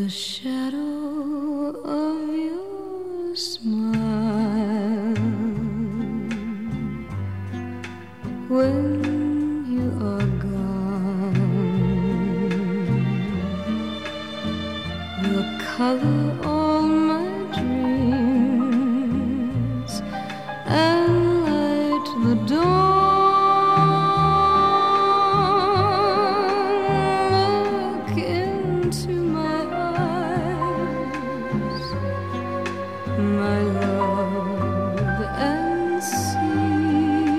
the shadow of your smile when you are gone will color all my dreams and light the dawn. My love, and see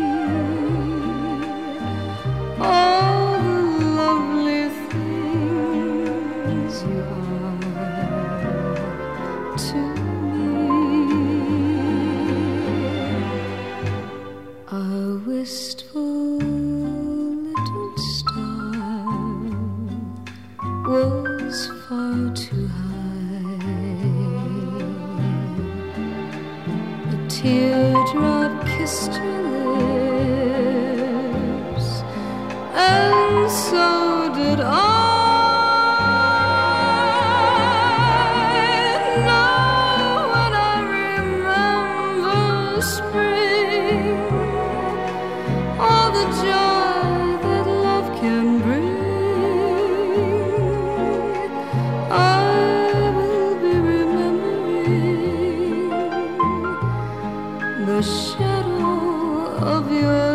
all the lovely things you are to me. A wistful little star was far too high. Teardrop kissed your lips, and so did I. Now when I remember spring, all the joy that love can bring, I will be remembering the shadow of your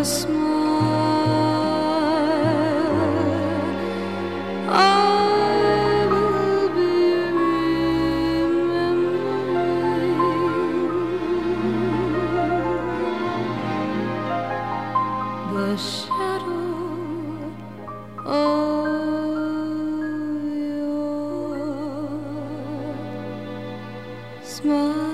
smile. I will be remembering the shadow of your smile.